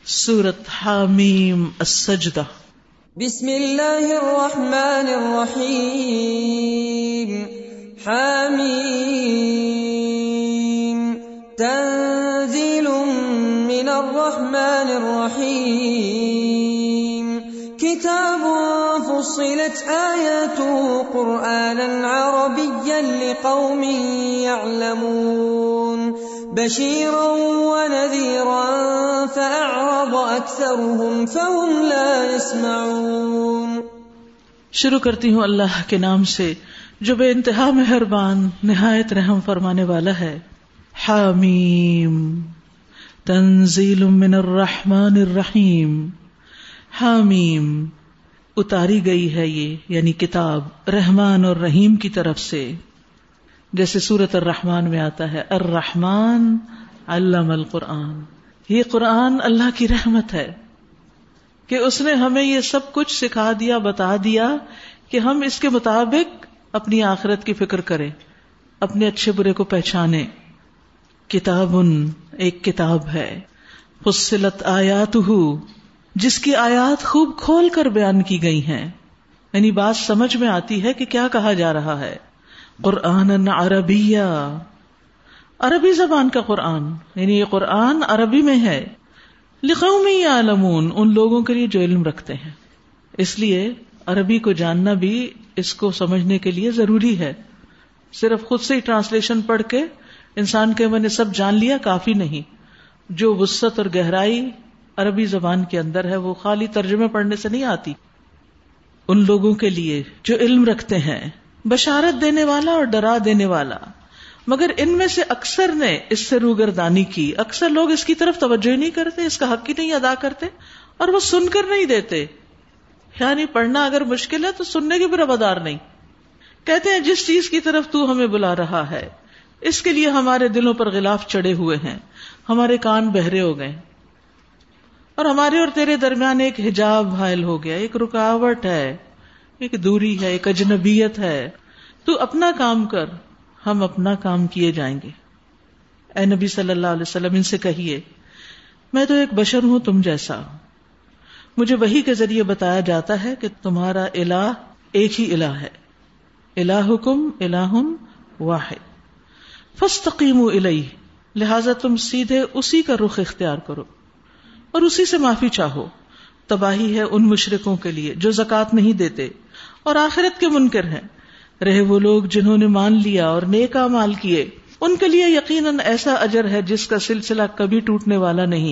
سورۃ حامیم السجدہ۔ بسم اللہ الرحمن الرحیم۔ حامیم تنزیل من الرحمن الرحیم۔ کتاب فصلت آیاته قرآنا عربیا لقوم یعلمون بشیرا ونذیرا فأعرض أكثرهم فهم لا يسمعون۔ شروع کرتی ہوں اللہ کے نام سے جو بے انتہا مہربان نہایت رحم فرمانے والا ہے۔ حامیم تنزیل من الرحمن الرحیم۔ حامیم اتاری گئی ہے یہ یعنی کتاب رحمان اور رحیم کی طرف سے، جیسے سورۃ الرحمن میں آتا ہے الرحمن علم القرآن۔ یہ قرآن اللہ کی رحمت ہے کہ اس نے ہمیں یہ سب کچھ سکھا دیا، بتا دیا کہ ہم اس کے مطابق اپنی آخرت کی فکر کریں، اپنے اچھے برے کو پہچانیں۔ کتاب ایک کتاب ہے، فصلت آیاتہ جس کی آیات خوب کھول کر بیان کی گئی ہیں، یعنی بات سمجھ میں آتی ہے کہ کیا کہا جا رہا ہے۔ قرآن عربیہ، عربی زبان کا قرآن، یعنی یہ قرآن عربی میں ہے۔ لقوم یعلمون، ان لوگوں کے لیے جو علم رکھتے ہیں۔ اس لیے عربی کو جاننا بھی اس کو سمجھنے کے لیے ضروری ہے۔ صرف خود سے ہی ٹرانسلیشن پڑھ کے انسان کے میں نے سب جان لیا کافی نہیں۔ جو وسعت اور گہرائی عربی زبان کے اندر ہے وہ خالی ترجمے پڑھنے سے نہیں آتی۔ ان لوگوں کے لیے جو علم رکھتے ہیں، بشارت دینے والا اور ڈرا دینے والا۔ مگر ان میں سے اکثر نے اس سے روگردانی کی، اکثر لوگ اس کی طرف توجہ ہی نہیں کرتے، اس کا حق ہی نہیں ادا کرتے، اور وہ سن کر نہیں دیتے۔ یعنی پڑھنا اگر مشکل ہے تو سننے کے بھی روادار نہیں۔ کہتے ہیں جس چیز کی طرف تو ہمیں بلا رہا ہے اس کے لیے ہمارے دلوں پر غلاف چڑھے ہوئے ہیں، ہمارے کان بہرے ہو گئے، اور ہمارے اور تیرے درمیان ایک حجاب حائل ہو گیا، ایک رکاوٹ ہے، ایک دوری ہے، ایک اجنبیت ہے۔ تو اپنا کام کر، ہم اپنا کام کیے جائیں گے۔ اے نبی صلی اللہ علیہ وسلم ان سے کہیے میں تو ایک بشر ہوں تم جیسا، مجھے وحی کے ذریعے بتایا جاتا ہے کہ تمہارا الہ ایک ہی الہ ہے، الہکم الہ واحد فاستقیموا الیہ، لہذا تم سیدھے اسی کا رخ اختیار کرو اور اسی سے معافی چاہو۔ تباہی ہے ان مشرکوں کے لیے جو زکوٰۃ نہیں دیتے اور آخرت کے منکر ہیں۔ رہے وہ لوگ جنہوں نے مان لیا اور نیک اعمال کیے، ان کے لیے یقیناً ایسا اجر ہے جس کا سلسلہ کبھی ٹوٹنے والا نہیں۔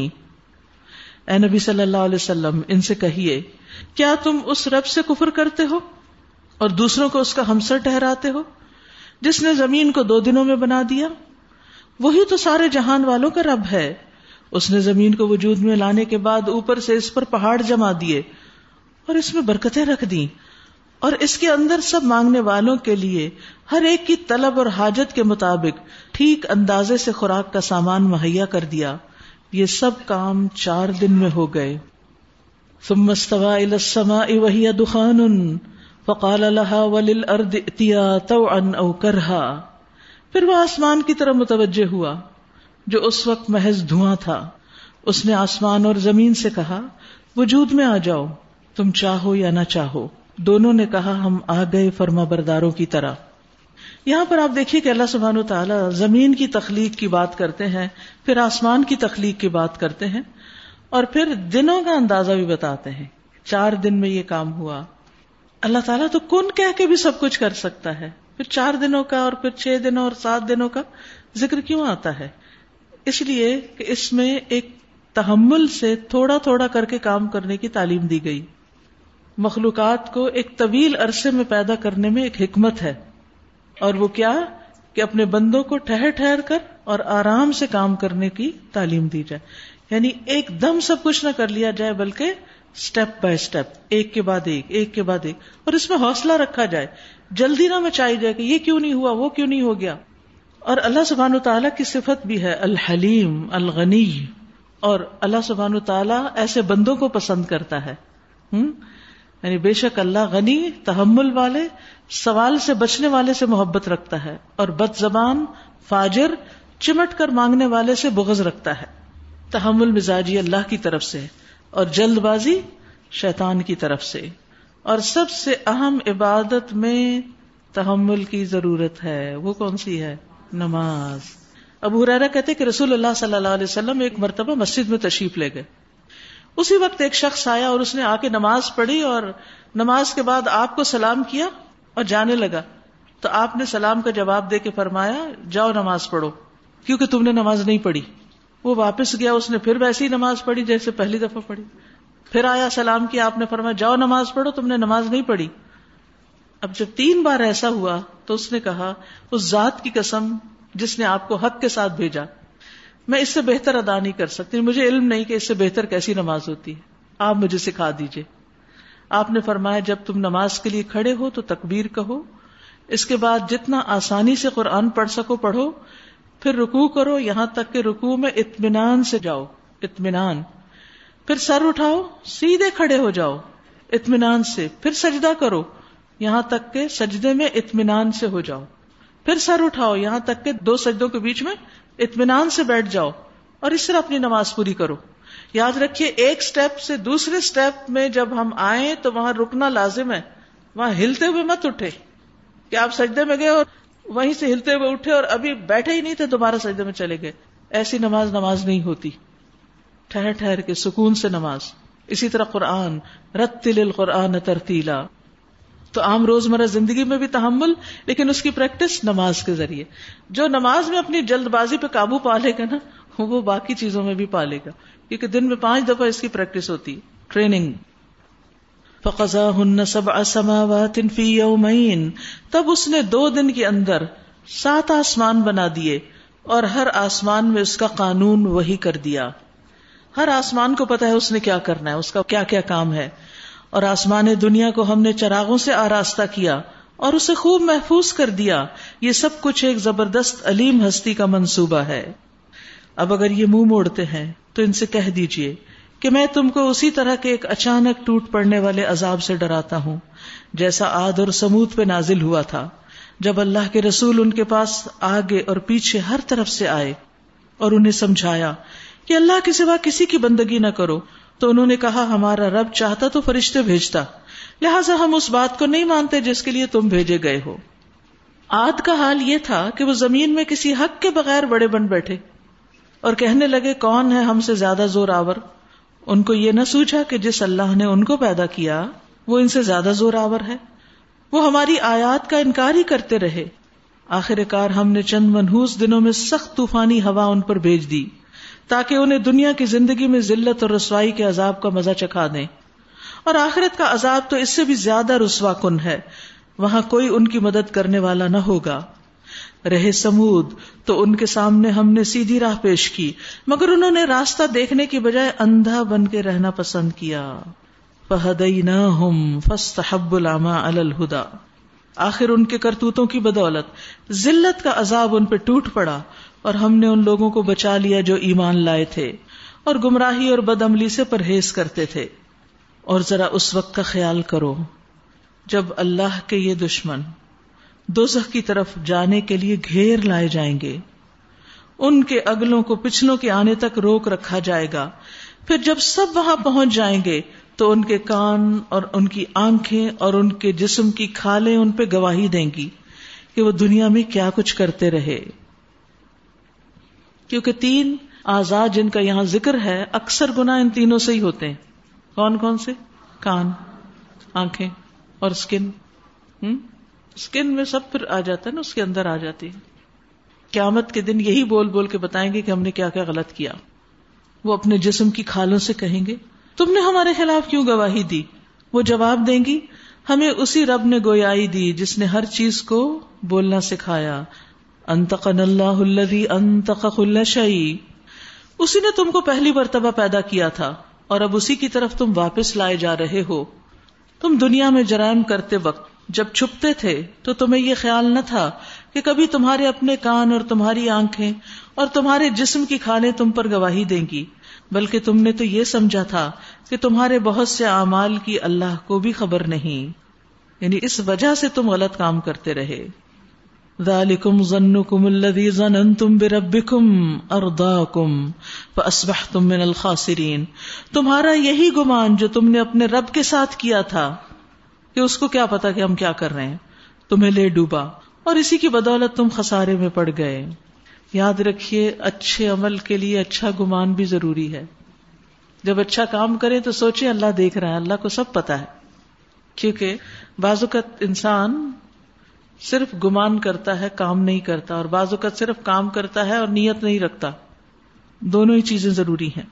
اے نبی صلی اللہ علیہ وسلم ان سے کہیے کیا تم اس رب سے کفر کرتے ہو اور دوسروں کو اس کا ہمسر ٹھہراتے ہو جس نے زمین کو 2 دنوں میں بنا دیا؟ وہی تو سارے جہان والوں کا رب ہے۔ اس نے زمین کو وجود میں لانے کے بعد اوپر سے اس پر پہاڑ جما دیے اور اس میں برکتیں رکھ دیں، اور اس کے اندر سب مانگنے والوں کے لیے ہر ایک کی طلب اور حاجت کے مطابق ٹھیک اندازے سے خوراک کا سامان مہیا کر دیا۔ یہ سب کام 4 دن میں ہو گئے۔ ثم استوى الى السماء وهي دخان فقال لها وللارض ائتيا طوعا او كرها، پھر وہ آسمان کی طرف متوجہ ہوا جو اس وقت محض دھواں تھا۔ اس نے آسمان اور زمین سے کہا وجود میں آ جاؤ، تم چاہو یا نہ چاہو۔ دونوں نے کہا ہم آ گئے فرما برداروں کی طرح۔ یہاں پر آپ دیکھیے کہ اللہ سبحانہ وتعالی زمین کی تخلیق کی بات کرتے ہیں، پھر آسمان کی تخلیق کی بات کرتے ہیں، اور پھر دنوں کا اندازہ بھی بتاتے ہیں۔ 4 دن میں یہ کام ہوا۔ اللہ تعالیٰ تو کن کہہ کے بھی سب کچھ کر سکتا ہے، پھر 4 دنوں کا اور پھر 6 دنوں اور 7 دنوں کا ذکر کیوں آتا ہے؟ اس لیے کہ اس میں ایک تحمل سے تھوڑا تھوڑا کر کے کام کرنے کی تعلیم دی گئی۔ مخلوقات کو ایک طویل عرصے میں پیدا کرنے میں ایک حکمت ہے، اور وہ کیا کہ اپنے بندوں کو ٹھہر ٹھہر کر اور آرام سے کام کرنے کی تعلیم دی جائے، یعنی ایک دم سب کچھ نہ کر لیا جائے بلکہ سٹیپ بائی سٹیپ، ایک کے بعد ایک، ایک کے بعد ایک، اور اس میں حوصلہ رکھا جائے، جلدی نہ مچائی جائے کہ یہ کیوں نہیں ہوا، وہ کیوں نہیں ہو گیا۔ اور اللہ سبحانہ وتعالیٰ کی صفت بھی ہے الحلیم الغنی، اور اللہ سبحانہ وتعالیٰ ایسے بندوں کو پسند کرتا ہے۔ یعنی بے شک اللہ غنی، تحمل والے، سوال سے بچنے والے سے محبت رکھتا ہے، اور بد زبان، فاجر، چمٹ کر مانگنے والے سے بغض رکھتا ہے۔ تحمل مزاجی اللہ کی طرف سے اور جلد بازی شیطان کی طرف سے. اور سب سے اہم عبادت میں تحمل کی ضرورت ہے. وہ کون سی ہے؟ نماز. ابو ہریرہ کہتے کہ رسول اللہ صلی اللہ علیہ وسلم ایک مرتبہ مسجد میں تشریف لے گئے. اسی وقت ایک شخص آیا اور اس نے آ کے نماز پڑھی اور نماز کے بعد آپ کو سلام کیا اور جانے لگا. تو آپ نے سلام کا جواب دے کے فرمایا جاؤ نماز پڑھو کیونکہ تم نے نماز نہیں پڑھی. وہ واپس گیا, اس نے پھر ویسی نماز پڑھی جیسے پہلی دفعہ پڑھی. پھر آیا سلام کیا, آپ نے فرمایا جاؤ نماز پڑھو, تم نے نماز نہیں پڑھی. اب جب 3 بار ایسا ہوا تو اس نے کہا اس ذات کی قسم جس نے آپ کو حق کے ساتھ بھیجا, میں اس سے بہتر ادا نہیں کر سکتی, مجھے علم نہیں کہ اس سے بہتر کیسی نماز ہوتی ہے, آپ مجھے سکھا دیجئے. آپ نے فرمایا جب تم نماز کے لیے کھڑے ہو تو تکبیر کہو, اس کے بعد جتنا آسانی سے قرآن پڑھ سکو پڑھو, پھر رکوع کرو یہاں تک کہ رکوع میں اطمینان سے جاؤ, اطمینان. پھر سر اٹھاؤ سیدھے کھڑے ہو جاؤ اطمینان سے, پھر سجدہ کرو یہاں تک کہ سجدے میں اطمینان سے ہو جاؤ, پھر سر اٹھاؤ یہاں تک کہ 2 سجدوں کے بیچ میں اطمینان سے بیٹھ جاؤ, اور اس طرح اپنی نماز پوری کرو. یاد رکھیے ایک سٹیپ سے دوسرے سٹیپ میں جب ہم آئیں تو وہاں رکنا لازم ہے, وہاں ہلتے ہوئے مت اٹھے کہ آپ سجدے میں گئے اور وہیں سے ہلتے ہوئے اٹھے اور ابھی بیٹھے ہی نہیں تھے دوبارہ سجدے میں چلے گئے. ایسی نماز نہیں ہوتی. ٹھہر ٹھہر کے سکون سے نماز. اسی طرح قرآن, رتل القرآن ترتیلا. تو عام روزمرہ زندگی میں بھی تحمل, لیکن اس کی پریکٹس نماز کے ذریعے. جو نماز میں اپنی جلد بازی پہ قابو پا لے گا نا, وہ باقی چیزوں میں بھی پا لے گا, کیونکہ دن میں 5 دفعہ اس کی پریکٹس ہوتی ہے, ٹریننگ. فَقَضَاهُنَّ سَبْعَ سَمَاوَاتٍ فِي يَوْمَيْنِ, تب اس نے 2 دن کے اندر 7 آسمان بنا دیے اور ہر آسمان میں اس کا قانون وہی کر دیا. ہر آسمان کو پتا ہے اس نے کیا کرنا ہے, اس کا کیا کیا کام ہے. اور آسمان دنیا کو ہم نے چراغوں سے آراستہ کیا اور اسے خوب محفوظ کر دیا. یہ سب کچھ ایک زبردست علیم ہستی کا منصوبہ ہے. اب اگر یہ منہ موڑتے ہیں تو ان سے کہہ دیجئے کہ میں تم کو اسی طرح کے ایک اچانک ٹوٹ پڑنے والے عذاب سے ڈراتا ہوں جیسا عاد اور سمود پہ نازل ہوا تھا, جب اللہ کے رسول ان کے پاس آگے اور پیچھے ہر طرف سے آئے اور انہیں سمجھایا کہ اللہ کے سوا کسی کی بندگی نہ کرو, تو انہوں نے کہا ہمارا رب چاہتا تو فرشتے بھیجتا, لہٰذا ہم اس بات کو نہیں مانتے جس کے لیے تم بھیجے گئے ہو. عاد کا حال یہ تھا کہ وہ زمین میں کسی حق کے بغیر بڑے بن بیٹھے اور کہنے لگے کون ہے ہم سے زیادہ زور آور. ان کو یہ نہ سوچا کہ جس اللہ نے ان کو پیدا کیا وہ ان سے زیادہ زور آور ہے. وہ ہماری آیات کا انکار ہی کرتے رہے. آخر کار ہم نے چند منحوس دنوں میں سخت طوفانی ہوا ان پر بھیج دی تاکہ انہیں دنیا کی زندگی میں ذلت اور رسوائی کے عذاب کا مزہ چکھا دیں, اور آخرت کا عذاب تو اس سے بھی زیادہ رسوا کن ہے, وہاں کوئی ان کی مدد کرنے والا نہ ہوگا. رہے سمود تو ان کے سامنے ہم نے سیدھی راہ پیش کی, مگر انہوں نے راستہ دیکھنے کی بجائے اندھا بن کے رہنا پسند کیا. فَهَدَيْنَاهُمْ فَاسْتَحَبُّوا الْعَمَىٰ عَلَى الْهُدَىٰ. آخر ان کے کرتوتوں کی بدولت ذلت کا عذاب ان پہ ٹوٹ پڑا, اور ہم نے ان لوگوں کو بچا لیا جو ایمان لائے تھے اور گمراہی اور بدعملی سے پرہیز کرتے تھے. اور ذرا اس وقت کا خیال کرو جب اللہ کے یہ دشمن دوزخ کی طرف جانے کے لیے گھیر لائے جائیں گے, ان کے اگلوں کو پچھلوں کے آنے تک روک رکھا جائے گا. پھر جب سب وہاں پہنچ جائیں گے تو ان کے کان اور ان کی آنکھیں اور ان کے جسم کی کھالیں ان پہ گواہی دیں گی کہ وہ دنیا میں کیا کچھ کرتے رہے. کیونکہ 3 اعضاء جن کا یہاں ذکر ہے اکثر گناہ ان تینوں سے ہی ہوتے ہیں. کون کون سے؟ کان, آنکھیں اور اسکن. اسکن میں سب پھر آ جاتا ہے نا, اس کے اندر آ جاتی ہے. قیامت کے دن یہی بول بول کے بتائیں گے کہ ہم نے کیا کیا غلط کیا. وہ اپنے جسم کی کھالوں سے کہیں گے تم نے ہمارے خلاف کیوں گواہی دی. وہ جواب دیں گی ہمیں اسی رب نے گویائی دی جس نے ہر چیز کو بولنا سکھایا. انطقنا اللہ الذی انطق کل شیء. اسی نے تم کو پہلی مرتبہ پیدا کیا تھا اور اب اسی کی طرف تم واپس لائے جا رہے ہو. تم دنیا میں جرائم کرتے وقت جب چھپتے تھے تو تمہیں یہ خیال نہ تھا کہ کبھی تمہارے اپنے کان اور تمہاری آنکھیں اور تمہارے جسم کی کھالیں تم پر گواہی دیں گی, بلکہ تم نے تو یہ سمجھا تھا کہ تمہارے بہت سے اعمال کی اللہ کو بھی خبر نہیں, یعنی اس وجہ سے تم غلط کام کرتے رہے. ذالکم ظنکم الذی ظننتم بربکم ارداکم فاصبحتم من الخاسرین، تمہارا یہی گمان جو تم نے اپنے رب کے ساتھ کیا تھا کہ اس کو کیا پتا کہ ہم کیا کر رہے ہیں، تمہیں لے ڈوبا اور اسی کی بدولت تم خسارے میں پڑ گئے۔ یاد رکھیے اچھے عمل کے لیے اچھا گمان بھی ضروری ہے۔ جب اچھا کام کریں تو سوچیں اللہ دیکھ رہا ہے، اللہ کو سب پتا ہے، کیونکہ بعض اوقات انسان صرف گمان کرتا ہے، کام نہیں کرتا، اور بعض اوقات صرف کام کرتا ہے اور نیت نہیں رکھتا، دونوں ہی چیزیں ضروری ہیں۔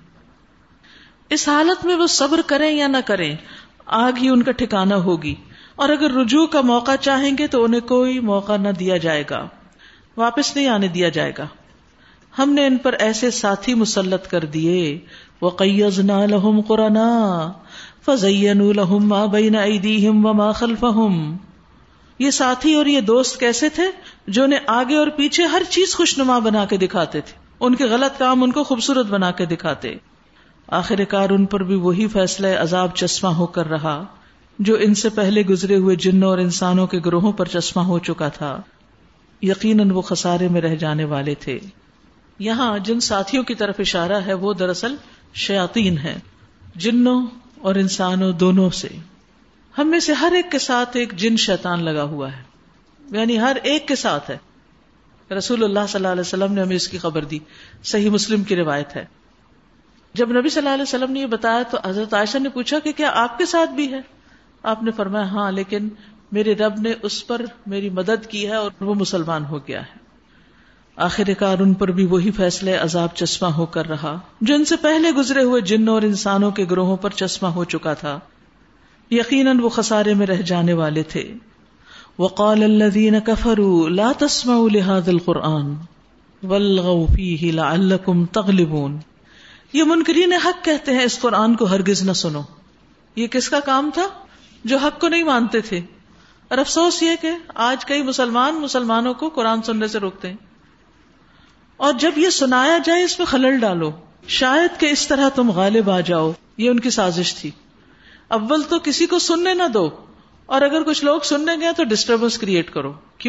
اس حالت میں وہ صبر کریں یا نہ کریں، آگ ہی ان کا ٹھکانہ ہوگی، اور اگر رجوع کا موقع چاہیں گے تو انہیں کوئی موقع نہ دیا جائے گا، واپس نہیں آنے دیا جائے گا۔ ہم نے ان پر ایسے ساتھی مسلط کر دیے، وَقَيَّضْنَا لَهُمْ قُرَنَاءَ فَزَيَّنُوا لَهُم مَّا بَيْنَ أَيْدِيهِمْ وَمَا خَلْفَهُمْ۔ یہ ساتھی اور یہ دوست کیسے تھے؟ جو انہیں آگے اور پیچھے ہر چیز خوشنما بنا کے دکھاتے تھے، ان کے غلط کام ان کو خوبصورت بنا کے دکھاتے۔ آخر کار ان پر بھی وہی فیصلہ عذاب چشمہ ہو کر رہا جو ان سے پہلے گزرے ہوئے جنوں اور انسانوں کے گروہوں پر چشمہ ہو چکا تھا، یقیناً وہ خسارے میں رہ جانے والے تھے۔ یہاں جن ساتھیوں کی طرف اشارہ ہے وہ دراصل شیاطین ہیں، جنوں اور انسانوں دونوں سے۔ ہم میں سے ہر ایک کے ساتھ ایک جن شیطان لگا ہوا ہے، یعنی ہر ایک کے ساتھ ہے۔ رسول اللہ صلی اللہ علیہ وسلم نے ہمیں اس کی خبر دی، صحیح مسلم کی روایت ہے۔ جب نبی صلی اللہ علیہ وسلم نے یہ بتایا تو حضرت عائشہ نے پوچھا کہ کیا آپ کے ساتھ بھی ہے؟ آپ نے فرمایا ہاں، لیکن میرے رب نے اس پر میری مدد کی ہے اور وہ مسلمان ہو گیا ہے۔ آخر کار ان پر بھی وہی فیصلے عذاب چشمہ ہو کر رہا جو ان سے پہلے گزرے ہوئے جنوں اور انسانوں کے گروہوں پر چشمہ ہو چکا تھا، یقیناً وہ خسارے میں رہ جانے والے تھے۔ وقال الذين كفروا لا تسمعوا لهذا القرآن والغوا فيه لعلكم تغلبون۔ یہ منکرین حق کہتے ہیں اس قرآن کو ہرگز نہ سنو۔ یہ کس کا کام تھا؟ جو حق کو نہیں مانتے تھے۔ اور افسوس یہ کہ آج کئی مسلمانوں کو قرآن سننے سے روکتے ہیں، اور جب یہ سنایا جائے اس میں خلل ڈالو، شاید کہ اس طرح تم غالب آ جاؤ۔ یہ ان کی سازش تھی۔ اول تو کسی کو سننے نہ دو، اور اگر کچھ لوگ سننے گئے تو ڈسٹربنس کریٹ کرو۔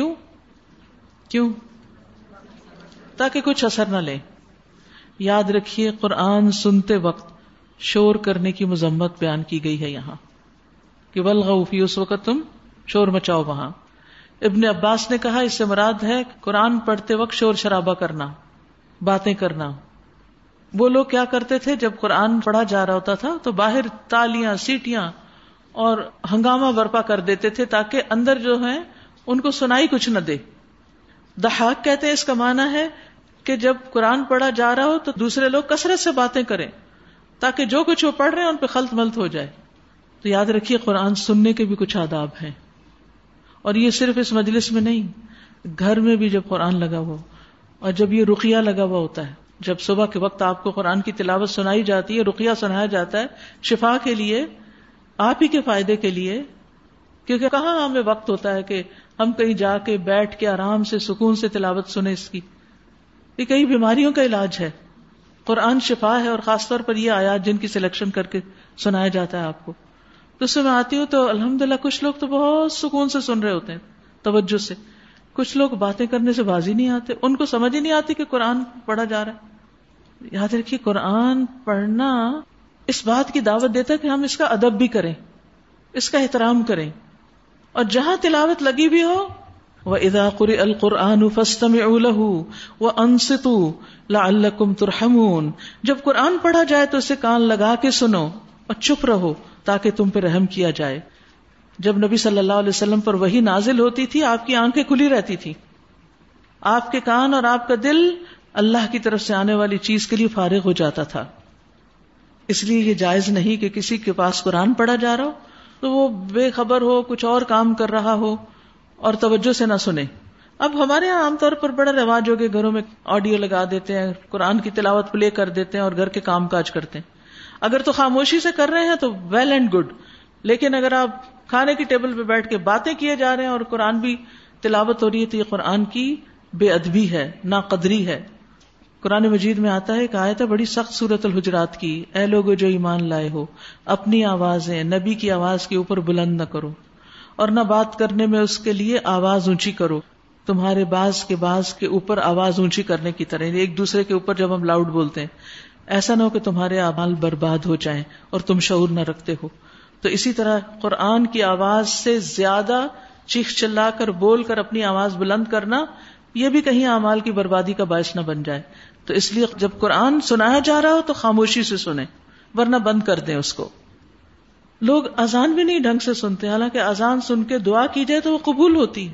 کیوں؟ تاکہ کچھ اثر نہ لے۔ یاد رکھیے قرآن سنتے وقت شور کرنے کی مذمت بیان کی گئی ہے یہاں، کہ والغوا فی، اس وقت تم شور مچاؤ وہاں۔ ابن عباس نے کہا اس سے مراد ہے قرآن پڑھتے وقت شور شرابہ کرنا، باتیں کرنا۔ وہ لوگ کیا کرتے تھے جب قرآن پڑھا جا رہا ہوتا تھا تو باہر تالیاں، سیٹیاں اور ہنگامہ برپا کر دیتے تھے تاکہ اندر جو ہیں ان کو سنائی کچھ نہ دے۔ ضحاک کہتے ہیں اس کا معنی ہے کہ جب قرآن پڑھا جا رہا ہو تو دوسرے لوگ کثرت سے باتیں کریں تاکہ جو کچھ وہ پڑھ رہے ہیں ان پہ خلط ملط ہو جائے۔ تو یاد رکھیے قرآن سننے کے بھی کچھ آداب ہیں، اور یہ صرف اس مجلس میں نہیں، گھر میں بھی جب قرآن لگا ہو، اور جب یہ رقیہ لگا ہوا ہوتا ہے، جب صبح کے وقت آپ کو قرآن کی تلاوت سنائی جاتی ہے، رقیہ سنایا جاتا ہے شفا کے لیے، آپ ہی کے فائدے کے لیے، کیونکہ کہاں ہمیں وقت ہوتا ہے کہ ہم کہیں جا کے بیٹھ کے آرام سے سکون سے تلاوت سنیں اس کی۔ یہ کئی بیماریوں کا علاج ہے، قرآن شفا ہے، اور خاص طور پر یہ آیات جن کی سلیکشن کر کے سنایا جاتا ہے آپ کو۔ تو اس میں میں آتی ہوں تو الحمدللہ کچھ لوگ تو بہت سکون سے سن رہے ہوتے ہیں، توجہ سے۔ کچھ لوگ باتیں کرنے سے باز ہی نہیں آتے، ان کو سمجھ ہی نہیں آتی کہ قرآن پڑھا جا رہا ہے۔ یاد رکھیے قرآن پڑھنا اس بات کی دعوت دیتا ہے کہ ہم اس کا ادب بھی کریں، اس کا احترام کریں، اور جہاں تلاوت لگی بھی ہو وَإِذَا قُرِئَ الْقُرْآنُ فَاسْتَمِعُوا لَهُ وَأَنصِتُوا لَعَلَّكُمْ تُرْحَمُونَ۔ جب قرآن پڑھا جائے تو اسے کان لگا کے سنو اور چپ رہو تاکہ تم پہ رحم کیا جائے۔ جب نبی صلی اللہ علیہ وسلم پر وحی نازل ہوتی تھی آپ کی آنکھیں کھلی رہتی تھی، آپ کے کان اور آپ کا دل اللہ کی طرف سے آنے والی چیز کے لیے فارغ ہو جاتا تھا۔ اس لیے یہ جائز نہیں کہ کسی کے پاس قرآن پڑھا جا رہا ہو تو وہ بے خبر ہو، کچھ اور کام کر رہا ہو اور توجہ سے نہ سنے۔ اب ہمارے یہاں عام طور پر بڑا رواج ہو کہ گھروں میں آڈیو لگا دیتے ہیں، قرآن کی تلاوت پلے کر دیتے ہیں اور گھر کے کام کاج کرتے ہیں۔ اگر تو خاموشی سے کر رہے ہیں تو ویل اینڈ گڈ، لیکن اگر آپ کھانے کی ٹیبل پہ بیٹھ کے باتیں کیے جا رہے ہیں اور قرآن بھی تلاوت ہو رہی ہے تو یہ قرآن کی بے ادبی ہے، ناقدری ہے۔ قرآن مجید میں آتا ہے کہ آیت ہے بڑی سخت سورۃ الحجرات کی، اے لوگو جو ایمان لائے ہو اپنی آوازیں نبی کی آواز کے اوپر بلند نہ کرو اور نہ بات کرنے میں اس کے لیے آواز اونچی کرو تمہارے باز کے اوپر آواز اونچی کرنے کی طرح، ایک دوسرے کے اوپر جب ہم لاؤڈ بولتے ہیں، ایسا نہ ہو کہ تمہارے اعمال برباد ہو جائیں اور تم شعور نہ رکھتے ہو. تو اسی طرح قرآن کی آواز سے زیادہ چیخ چلا کر بول کر اپنی آواز بلند کرنا، یہ بھی کہیں اعمال کی بربادی کا باعث نہ بن جائے. تو اس لیے جب قرآن سنایا جا رہا ہو تو خاموشی سے سنیں، ورنہ بند کر دیں اس کو. لوگ اذان بھی نہیں ڈھنگ سے سنتے، حالانکہ اذان سن کے دعا کی جائے تو وہ قبول ہوتی ہے.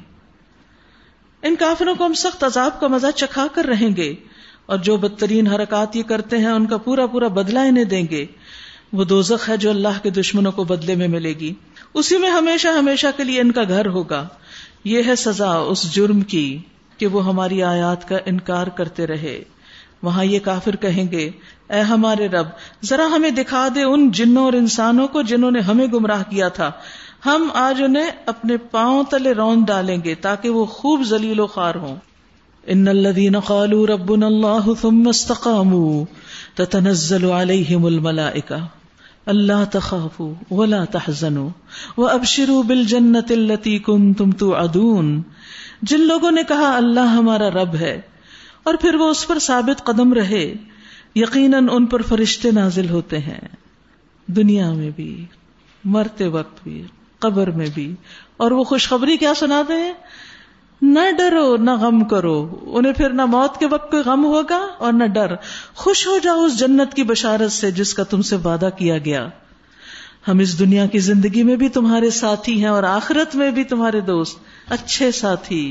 ان کافروں کو ہم سخت عذاب کا مزہ چکھا کر رہیں گے، اور جو بدترین حرکات یہ کرتے ہیں ان کا پورا پورا بدلہ انہیں دیں گے. وہ دوزخ ہے جو اللہ کے دشمنوں کو بدلے میں ملے گی، اسی میں ہمیشہ ہمیشہ کے لیے ان کا گھر ہوگا. یہ ہے سزا اس جرم کی کہ وہ ہماری آیات کا انکار کرتے رہے. وہاں یہ کافر کہیں گے، اے ہمارے رب، ذرا ہمیں دکھا دے ان جنوں اور انسانوں کو جنہوں نے ہمیں گمراہ کیا تھا، ہم آج انہیں اپنے پاؤں تلے رون ڈالیں گے تاکہ وہ خوب ذلیل و خوار ہوں. ان الذين قالوا ربنا الله ثم استقاموا تتنزل عليهم الملائكة الا تخافوا ولا تحزنوا وابشروا بالجنة التي كنتم توعدون. جن لوگوں نے کہا اللہ ہمارا رب ہے اور پھر وہ اس پر ثابت قدم رہے، یقیناً ان پر فرشتے نازل ہوتے ہیں، دنیا میں بھی، مرتے وقت بھی، قبر میں بھی. اور وہ خوشخبری کیا سناتے ہیں؟ نہ ڈرو نہ غم کرو. انہیں پھر نہ موت کے وقت کوئی غم ہوگا اور نہ ڈر. خوش ہو جاؤ اس جنت کی بشارت سے جس کا تم سے وعدہ کیا گیا. ہم اس دنیا کی زندگی میں بھی تمہارے ساتھی ہیں اور آخرت میں بھی تمہارے دوست، اچھے ساتھی.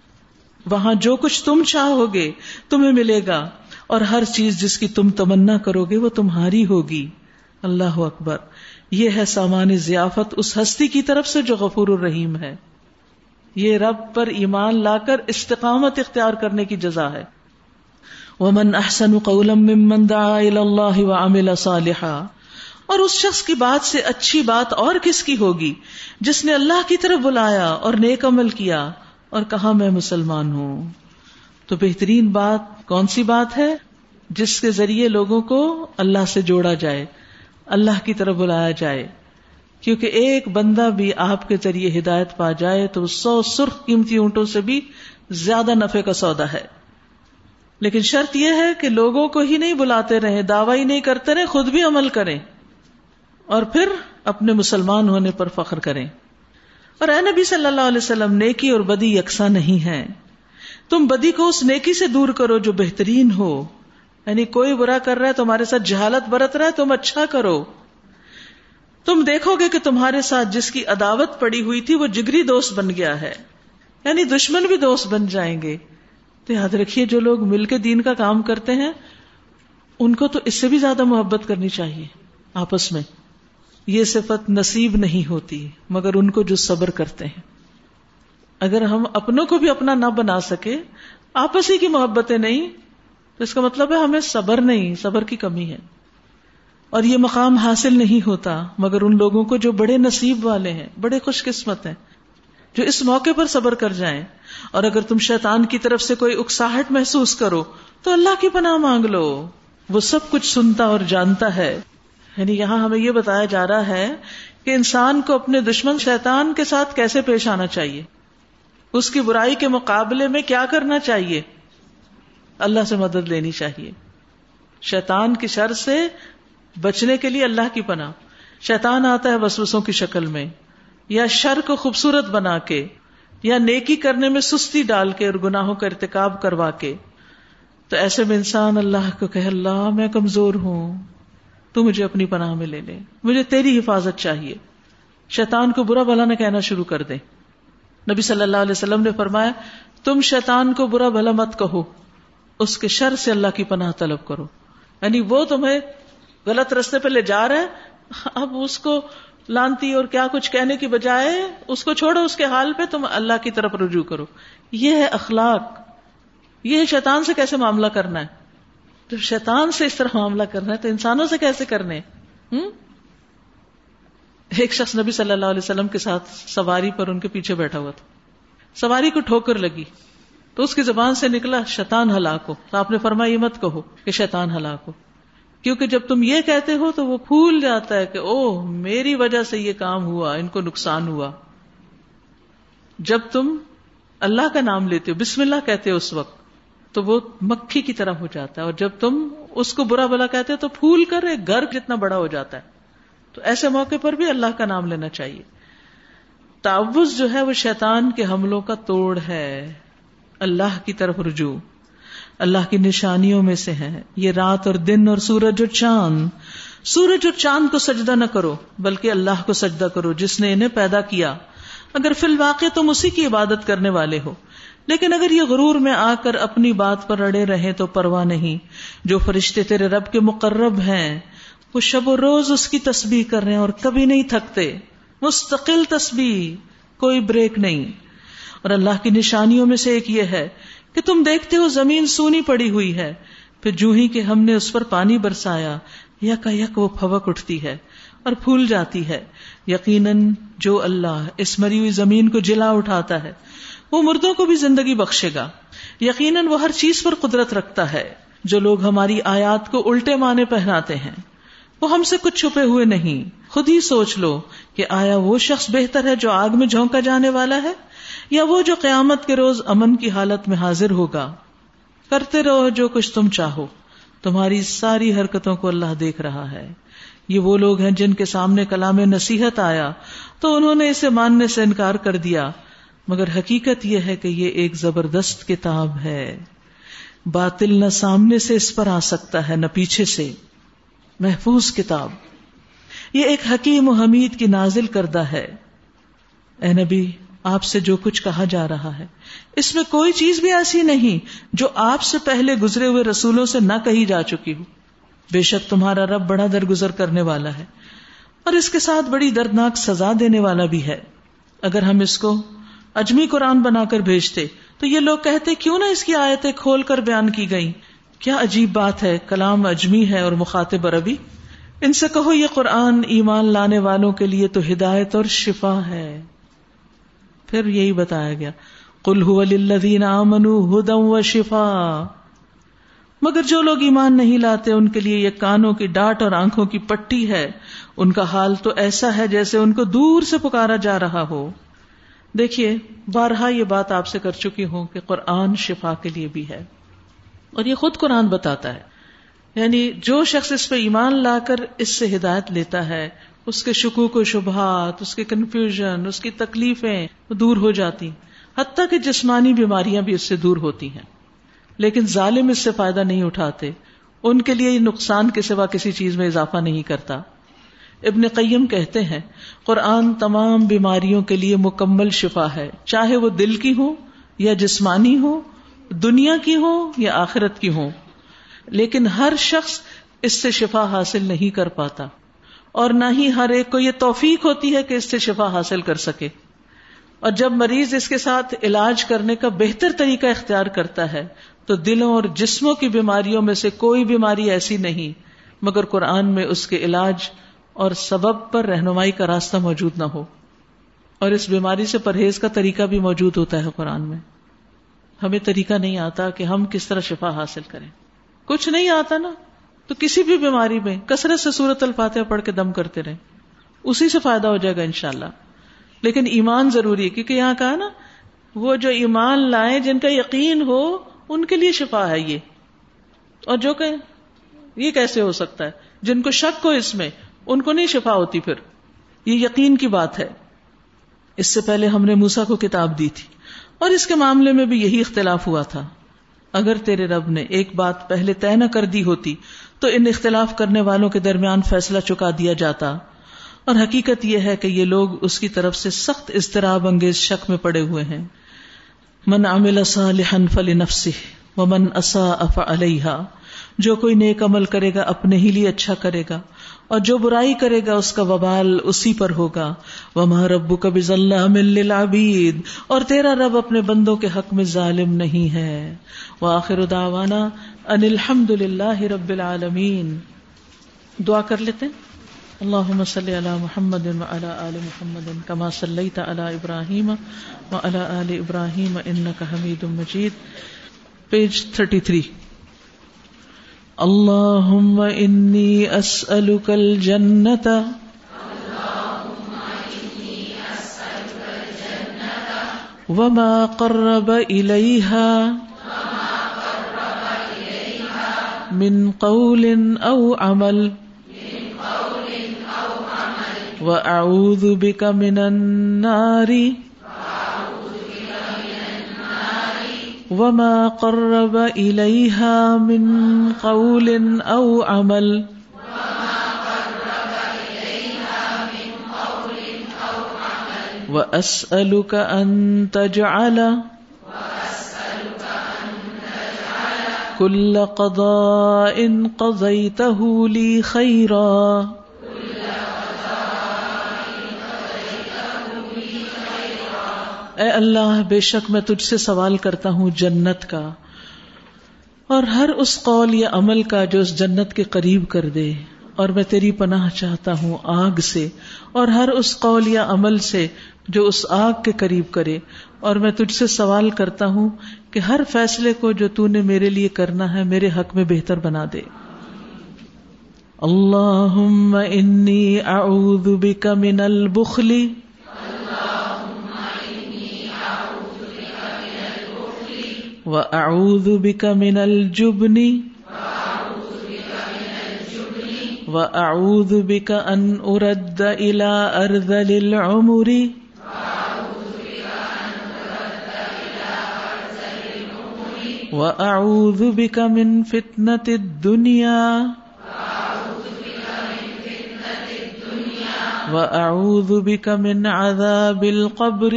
وہاں جو کچھ تم چاہو گے تمہیں ملے گا، اور ہر چیز جس کی تم تمنا کرو گے وہ تمہاری ہوگی. اللہ اکبر. یہ ہے سامان ضیافت اس ہستی کی طرف سے جو غفور الرحیم ہے. یہ رب پر ایمان لا کر استقامت اختیار کرنے کی جزا ہے. وَمَنْ أَحْسَنُ قَوْلًا مِّمَّنْ دَعَا إِلَى اللَّهِ وَعَمِلَ صَالِحًا. اور اس شخص کی بات سے اچھی بات اور کس کی ہوگی جس نے اللہ کی طرف بلایا اور نیک عمل کیا اور کہا میں مسلمان ہوں. تو بہترین بات کون سی بات ہے؟ جس کے ذریعے لوگوں کو اللہ سے جوڑا جائے، اللہ کی طرف بلایا جائے. کیونکہ ایک بندہ بھی آپ کے ذریعے ہدایت پا جائے تو 100 سرخ قیمتی اونٹوں سے بھی زیادہ نفع کا سودا ہے. لیکن شرط یہ ہے کہ لوگوں کو ہی نہیں بلاتے رہیں، دعویٰ ہی نہیں کرتے رہیں، خود بھی عمل کریں اور پھر اپنے مسلمان ہونے پر فخر کریں. اور اے نبی صلی اللہ علیہ وسلم، نیکی اور بدی یکساں نہیں ہیں. تم بدی کو اس نیکی سے دور کرو جو بہترین ہو. یعنی کوئی برا کر رہا ہے، تمہارے ساتھ جہالت برت رہا ہے، تم اچھا کرو. تم دیکھو گے کہ تمہارے ساتھ جس کی عداوت پڑی ہوئی تھی وہ جگری دوست بن گیا ہے. یعنی دشمن بھی دوست بن جائیں گے. تو یاد رکھیے جو لوگ مل کے دین کا کام کرتے ہیں ان کو تو اس سے بھی زیادہ محبت کرنی چاہیے آپس میں. یہ صفت نصیب نہیں ہوتی مگر ان کو جو صبر کرتے ہیں. اگر ہم اپنوں کو بھی اپنا نہ بنا سکے، آپس ہی کی محبتیں نہیں، تو اس کا مطلب ہے ہمیں صبر نہیں، صبر کی کمی ہے. اور یہ مقام حاصل نہیں ہوتا مگر ان لوگوں کو جو بڑے نصیب والے ہیں، بڑے خوش قسمت ہیں، جو اس موقع پر صبر کر جائیں. اور اگر تم شیطان کی طرف سے کوئی اکساہٹ محسوس کرو تو اللہ کی پناہ مانگ لو، وہ سب کچھ سنتا اور جانتا ہے. یعنی یہاں ہمیں یہ بتایا جا رہا ہے کہ انسان کو اپنے دشمن شیطان کے ساتھ کیسے پیش آنا چاہیے، اس کی برائی کے مقابلے میں کیا کرنا چاہیے. اللہ سے مدد لینی چاہیے. شیطان کی شر سے بچنے کے لیے اللہ کی پناہ. شیطان آتا ہے وسوسوں کی شکل میں، یا شر کو خوبصورت بنا کے، یا نیکی کرنے میں سستی ڈال کے اور گناہوں کا ارتکاب کروا کے. تو ایسے میں انسان اللہ کو کہے، اللہ میں کمزور ہوں، تو مجھے اپنی پناہ میں لے لے، مجھے تیری حفاظت چاہیے. شیطان کو برا بھلا نہ کہنا شروع کر دیں. نبی صلی اللہ علیہ وسلم نے فرمایا، تم شیطان کو برا بھلا مت کہو، اس کے شر سے اللہ کی پناہ طلب کرو. یعنی وہ تمہیں غلط رستے پہ لے جا رہا ہے، اب اس کو لانتی اور کیا کچھ کہنے کی بجائے اس کو چھوڑو، اس کے حال پہ تم اللہ کی طرف رجوع کرو. یہ ہے اخلاق. یہ ہے شیطان سے کیسے معاملہ کرنا ہے. جب شیطان سے اس طرح معاملہ کرنا ہے تو انسانوں سے کیسے کرنے. ایک شخص نبی صلی اللہ علیہ وسلم کے ساتھ سواری پر ان کے پیچھے بیٹھا ہوا تھا. سواری کو ٹھوکر لگی تو اس کی زبان سے نکلا شیطان ہلاک ہو. تو آپ نے فرمایا یہ مت کہو کہ شیطان ہلاک ہو، کیونکہ جب تم یہ کہتے ہو تو وہ بھول جاتا ہے کہ اوہ میری وجہ سے یہ کام ہوا، ان کو نقصان ہوا. جب تم اللہ کا نام لیتے ہو، بسم اللہ کہتے ہو، اس وقت تو وہ مکھی کی طرح ہو جاتا ہے، اور جب تم اس کو برا بلا کہتے ہو تو پھول کر ایک گھر جتنا بڑا ہو جاتا ہے. تو ایسے موقع پر بھی اللہ کا نام لینا چاہیے. تعوذ جو ہے وہ شیطان کے حملوں کا توڑ ہے. اللہ کی طرف رجوع اللہ کی نشانیوں میں سے ہے. یہ رات اور دن اور سورج اور چاند. سورج اور چاند کو سجدہ نہ کرو بلکہ اللہ کو سجدہ کرو جس نے انہیں پیدا کیا، اگر فی الواقع تم اسی کی عبادت کرنے والے ہو. لیکن اگر یہ غرور میں آ کر اپنی بات پر اڑے رہیں تو پرواہ نہیں. جو فرشتے تیرے رب کے مقرب ہیں وہ شب و روز اس کی تسبیح کر رہے ہیں اور کبھی نہیں تھکتے. مستقل تسبیح، کوئی بریک نہیں. اور اللہ کی نشانیوں میں سے ایک یہ ہے کہ تم دیکھتے ہو زمین سونی پڑی ہوئی ہے، پھر جو ہی کہ ہم نے اس پر پانی برسایا یکا یک وہ پھبک اٹھتی ہے اور پھول جاتی ہے. یقیناً جو اللہ اس مری ہوئی زمین کو جلا اٹھاتا ہے وہ مردوں کو بھی زندگی بخشے گا. یقیناً وہ ہر چیز پر قدرت رکھتا ہے. جو لوگ ہماری آیات کو الٹے معنی پہناتے ہیں وہ ہم سے کچھ چھپے ہوئے نہیں. خود ہی سوچ لو کہ آیا وہ شخص بہتر ہے جو آگ میں جھونکا جانے والا ہے یا وہ جو قیامت کے روز امن کی حالت میں حاضر ہوگا. کرتے رہو جو کچھ تم چاہو، تمہاری ساری حرکتوں کو اللہ دیکھ رہا ہے. یہ وہ لوگ ہیں جن کے سامنے کلام نصیحت آیا تو انہوں نے اسے ماننے سے انکار کر دیا، مگر حقیقت یہ ہے کہ یہ ایک زبردست کتاب ہے. باطل نہ سامنے سے اس پر آ سکتا ہے نہ پیچھے سے. محفوظ کتاب، یہ ایک حکیم و حمید کی نازل کردہ ہے. اے نبی، آپ سے جو کچھ کہا جا رہا ہے اس میں کوئی چیز بھی ایسی نہیں جو آپ سے پہلے گزرے ہوئے رسولوں سے نہ کہی جا چکی ہو. بے شک تمہارا رب بڑا درگزر کرنے والا ہے اور اس کے ساتھ بڑی دردناک سزا دینے والا بھی ہے. اگر ہم اس کو اجمی قرآن بنا کر بھیجتے تو یہ لوگ کہتے کیوں نہ اس کی آیتیں کھول کر بیان کی گئیں. کیا عجیب بات ہے، کلام اجمی ہے اور مخاطب عربی. ان سے کہو یہ قرآن ایمان لانے والوں کے لیے تو ہدایت اور شفا ہے. پھر یہی بتایا گیا قل هو للذین آمنوا ھدی وشفاء. مگر جو لوگ ایمان نہیں لاتے ان کے لیے یہ کانوں کی ڈاٹ اور آنکھوں کی پٹی ہے. ان کا حال تو ایسا ہے جیسے ان کو دور سے پکارا جا رہا ہو. دیکھیے بارہا یہ بات آپ سے کر چکی ہوں کہ قرآن شفا کے لیے بھی ہے، اور یہ خود قرآن بتاتا ہے. یعنی جو شخص اس پہ ایمان لا کر اس سے ہدایت لیتا ہے اس کے شکوک و شبہات، اس کے کنفیوژن، اس کی تکلیفیں دور ہو جاتی، حتیٰ کہ جسمانی بیماریاں بھی اس سے دور ہوتی ہیں. لیکن ظالم اس سے فائدہ نہیں اٹھاتے، ان کے لیے یہ نقصان کے سوا کسی چیز میں اضافہ نہیں کرتا. ابن قیم کہتے ہیں قرآن تمام بیماریوں کے لیے مکمل شفا ہے، چاہے وہ دل کی ہو یا جسمانی ہو، دنیا کی ہو یا آخرت کی ہو. لیکن ہر شخص اس سے شفا حاصل نہیں کر پاتا، اور نہ ہی ہر ایک کو یہ توفیق ہوتی ہے کہ اس سے شفا حاصل کر سکے. اور جب مریض اس کے ساتھ علاج کرنے کا بہتر طریقہ اختیار کرتا ہے تو دلوں اور جسموں کی بیماریوں میں سے کوئی بیماری ایسی نہیں مگر قرآن میں اس کے علاج اور سبب پر رہنمائی کا راستہ موجود نہ ہو. اور اس بیماری سے پرہیز کا طریقہ بھی موجود ہوتا ہے قرآن میں. ہمیں طریقہ نہیں آتا کہ ہم کس طرح شفا حاصل کریں. کچھ نہیں آتا نا تو کسی بھی بیماری میں کثرت سے سورۃ الفاتحہ پڑھ کے دم کرتے رہیں، اسی سے فائدہ ہو جائے گا انشاءاللہ. لیکن ایمان ضروری ہے، کیونکہ یہاں کہا نا وہ جو ایمان لائیں جن کا یقین ہو ان کے لیے شفا ہے یہ. اور جو کہ یہ کیسے ہو سکتا ہے، جن کو شک ہو اس میں ان کو نہیں شفا ہوتی. پھر یہ یقین کی بات ہے. اس سے پہلے ہم نے موسیٰ کو کتاب دی تھی اور اس کے معاملے میں بھی یہی اختلاف ہوا تھا. اگر تیرے رب نے ایک بات پہلے طے نہ کر دی ہوتی تو ان اختلاف کرنے والوں کے درمیان فیصلہ چکا دیا جاتا. اور حقیقت یہ ہے کہ یہ لوگ اس کی طرف سے سخت اضطراب انگیز شک میں پڑے ہوئے ہیں. من عمل صالحا فلنفسه ومن اساء فعليها. جو کوئی نیک عمل کرے گا اپنے ہی لیے اچھا کرے گا، اور جو برائی کرے گا اس کا وبال اسی پر ہوگا. وما ربک بظلام للعبید. اور تیرا رب اپنے بندوں کے حق میں ظالم نہیں ہے. وآخر دعوانا ان الحمد للہ رب العالمین. دعا کر لیتے ہیں. اللہم صلی علی محمد وعلی آل محمد کما صلیت علی ابراہیم وعلی آل ابراہیم انک حمید مجید. پیج 33. اللہم انی اسألک الجنة وما قرب إليها من قول أو عمل وأعوذ بك من النار وما قرب إليها من قول أو عمل وأسألك أن تجعل كل قضاء قضيته لي خيرا اے اللہ بے شک میں تجھ سے سوال کرتا ہوں جنت کا اور ہر اس قول یا عمل کا جو اس جنت کے قریب کر دے، اور میں تیری پناہ چاہتا ہوں آگ سے اور ہر اس قول یا عمل سے جو اس آگ کے قریب کرے، اور میں تجھ سے سوال کرتا ہوں کہ ہر فیصلے کو جو تو نے میرے لیے کرنا ہے میرے حق میں بہتر بنا دے۔ اللہم انی اعوذ بک من البخل وأعوذ بك من الجبن وأعوذ بك أن أرد إلى أرذل العمر وأعوذ بك من فتنة الدنيا وأعوذ بك من عذاب القبر۔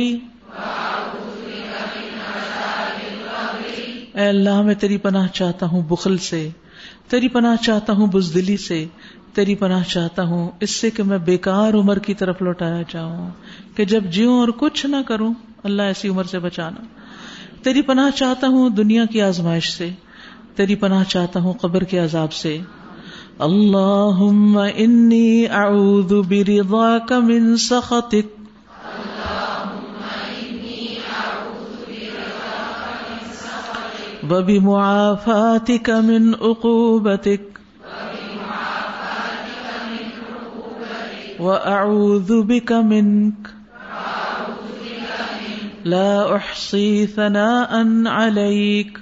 اے اللہ میں تیری پناہ چاہتا ہوں بخل سے، تیری پناہ چاہتا ہوں بزدلی سے، تیری پناہ چاہتا ہوں اس سے کہ میں بیکار عمر کی طرف لوٹایا جاؤں، کہ جب جیوں اور کچھ نہ کروں، اللہ ایسی عمر سے بچانا۔ تیری پناہ چاہتا ہوں دنیا کی آزمائش سے، تیری پناہ چاہتا ہوں قبر کے عذاب سے۔ اللہم انی اعوذ برضاک من سخطک وبمعافاتك من عقوبتك وأعوذ بك منك لا أحصي ثناء عليك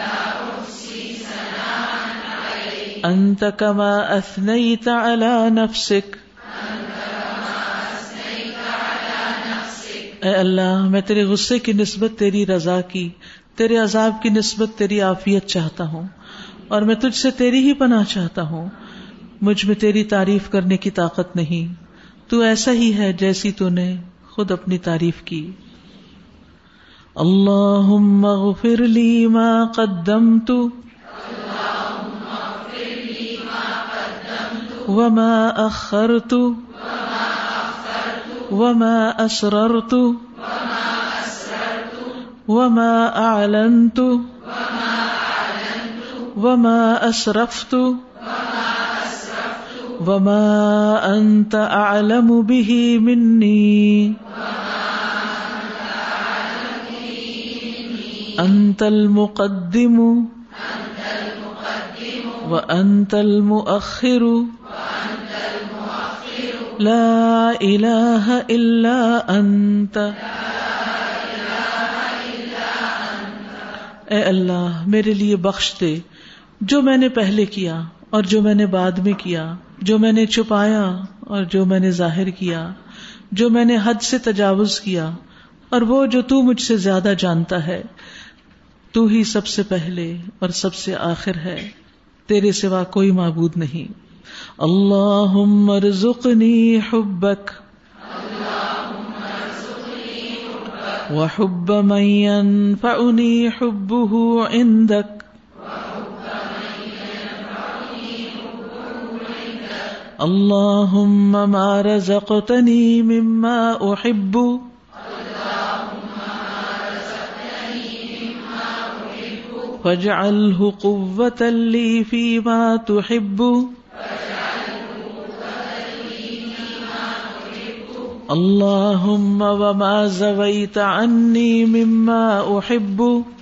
أنت كما أثنيت على نفسك۔ اے اللہ میں تیرے غصے کی نسبت تیری رضا کی، تیرے عذاب کی نسبت تیری عافیت چاہتا ہوں، اور میں تجھ سے تیری ہی پناہ چاہتا ہوں۔ مجھ میں تیری تعریف کرنے کی طاقت نہیں، تو ایسا ہی ہے جیسی تو نے خود اپنی تعریف کی۔ اللہم اغفر لی ما قدمت وما اخرت وما اسررت وما اعلنت وما اسرفت وما انت اعلم به مني انت المقدم وانت المؤخر لا الہ الا انت۔ اے اللہ میرے لیے بخش دے جو میں نے پہلے کیا اور جو میں نے بعد میں کیا، جو میں نے چھپایا اور جو میں نے ظاہر کیا، جو میں نے حد سے تجاوز کیا اور وہ جو تو مجھ سے زیادہ جانتا ہے۔ تو ہی سب سے پہلے اور سب سے آخر ہے، تیرے سوا کوئی معبود نہیں۔ اللہم ارزقنی حبک وحب من ينفعنی حبہ عندک اللہم ما رزقتنی مما احب فاجعلہ قوة لی فیما تحب اللہم وما زویت عنی مما احب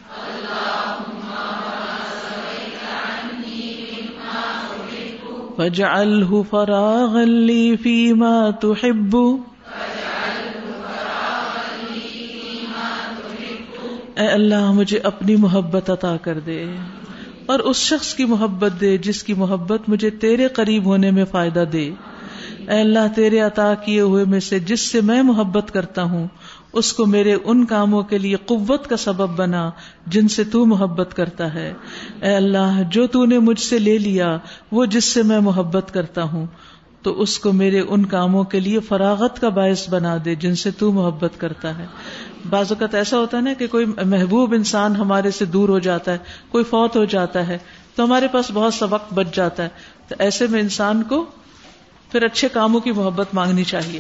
فاجعلہ فراغا لی فیما تحب اے اللہ مجھے اپنی محبت عطا کر دے اور اس شخص کی محبت دے جس کی محبت مجھے تیرے قریب ہونے میں فائدہ دے. اے اللہ تیرے عطا کیے ہوئے میں سے جس سے میں محبت کرتا ہوں اس کو میرے ان کاموں کے لیے قوت کا سبب بنا جن سے تو محبت کرتا ہے. اے اللہ جو تو نے مجھ سے لے لیا وہ جس سے میں محبت کرتا ہوں تو اس کو میرے ان کاموں کے لیے فراغت کا باعث بنا دے جن سے تو محبت کرتا ہے. بعض اوقات ایسا ہوتا ہے نا کہ کوئی محبوب انسان ہمارے سے دور ہو جاتا ہے, کوئی فوت ہو جاتا ہے تو ہمارے پاس بہت سا وقت بچ جاتا ہے, تو ایسے میں انسان کو پھر اچھے کاموں کی محبت مانگنی چاہیے.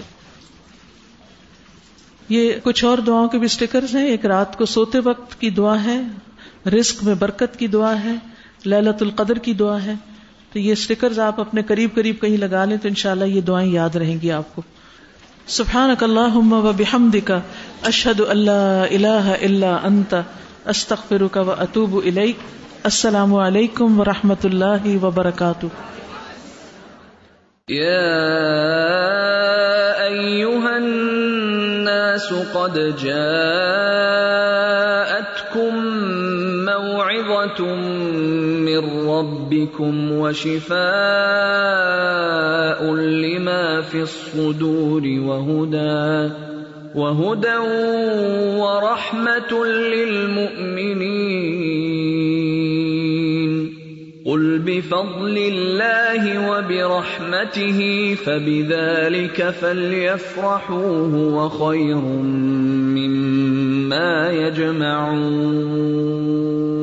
یہ کچھ اور دعاؤں کے بھی سٹیکرز ہیں. ایک رات کو سوتے وقت کی دعا ہے, رزق میں برکت کی دعا ہے, لیلۃ القدر کی دعا ہے. تو یہ سٹیکرز آپ اپنے قریب قریب کہیں لگا لیں تو انشاءاللہ یہ دعائیں یاد رہیں گی آپ کو. سبحانک اللہم و بحمدک اشہد ان لا الہ الا انت استغفرک و اتوب الیک. السلام علیکم ورحمۃ اللہ وبرکاتہ. یا ایھا الناس قد جاءتکم موعظۃ من ربکم وشفاء لما فی الصدور وہدی ورحمۃ للمؤمنین. قل بفضل اللہ وبرحمتہ فبذلک فلیفرحوا هو خیر مما یجمعون.